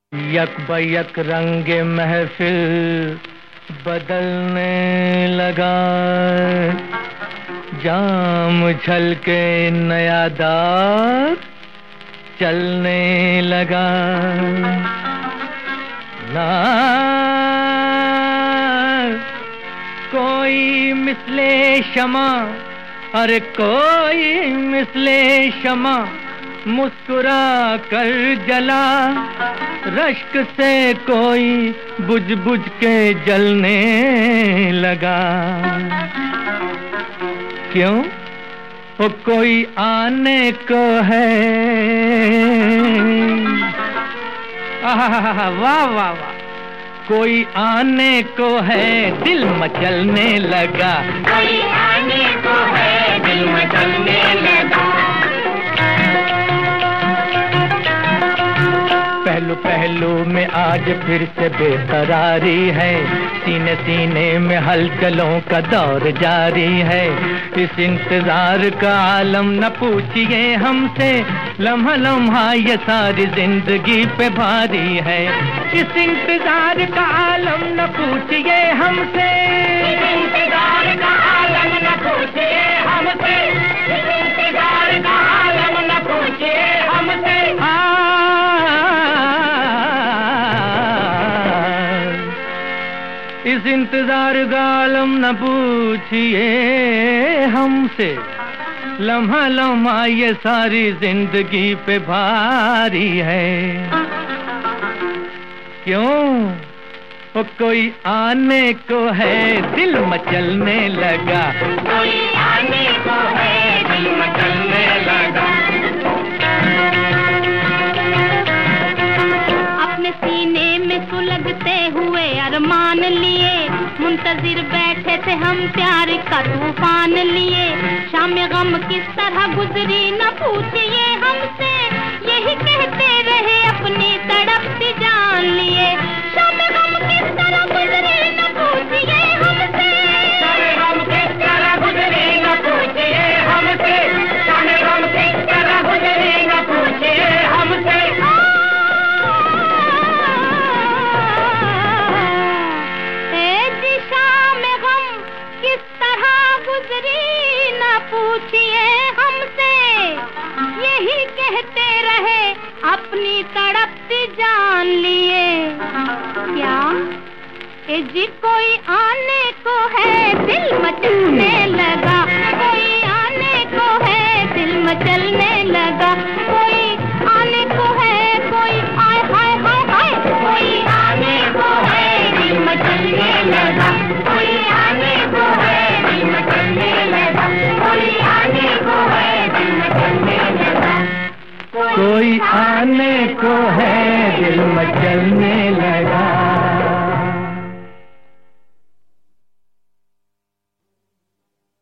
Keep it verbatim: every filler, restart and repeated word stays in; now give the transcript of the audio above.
यक बयक रंग महफिल बदलने लगा, जाम झलके नया दार चलने लगा। ना कोई मिसले शमा, अरे कोई मिसले शमा मुस्कुरा कर जला, रश्क से कोई बुझ बुझ के जलने लगा। क्यों? वो कोई आने को है। आहा, वाह वाह वाह। कोई आने को है दिल मचलने लगा, कोई आने को है दिल मचलने लगा। पहलू पहलू में आज फिर से बेकरारी है, सीने सीने में हलचलों का दौर जारी है। इस इंतजार का आलम न पूछिए हमसे, लम्हा लम्हा ये सारी जिंदगी पे भारी है। इस इंतजार का आलम न पूछिए हमसे, इस इंतजार का आलम न पूछिए हमसे, इस इंतजार का आलम न पूछिए हमसे। इस इंतजार का आलम न पूछिए हमसे, लम्हा लम्हा ये सारी जिंदगी पे भारी है। क्यों? वो कोई आने को है दिल मचलने लगा, कोई आने को है दिल मचलने लगा। अपने सीने में सुलगते हुए अरमान लिए, मुंतजिर बैठे थे हम प्यार का तूफान लिए। शाम गम किस तरह गुजरी न पूछिए हमसे, यही कहते रहे अपनी तड़पती जान लिए। शाम गम किस तरह गुजरी न पूछिए हमसे, शाम गम किस तरह गुजरी न पूछिए हमसे, शाम गम किस तरह गुजरी न पूछिए हमसे। पूछिए हमसे, यही कहते रहे अपनी तड़पती जान लिए। क्या ए जी कोई आने को है दिल मचलने लगा, कोई आने को है दिल मचलने लगा। कोई आने को है, कोई आए हाय हाय हाय, कोई आने को है दिल मचलने लगा, कोई आने को है दिल मचलने लगा, कोई आने को है दिल मचलने लगा। कोई आने को है दिल मचलने लगा।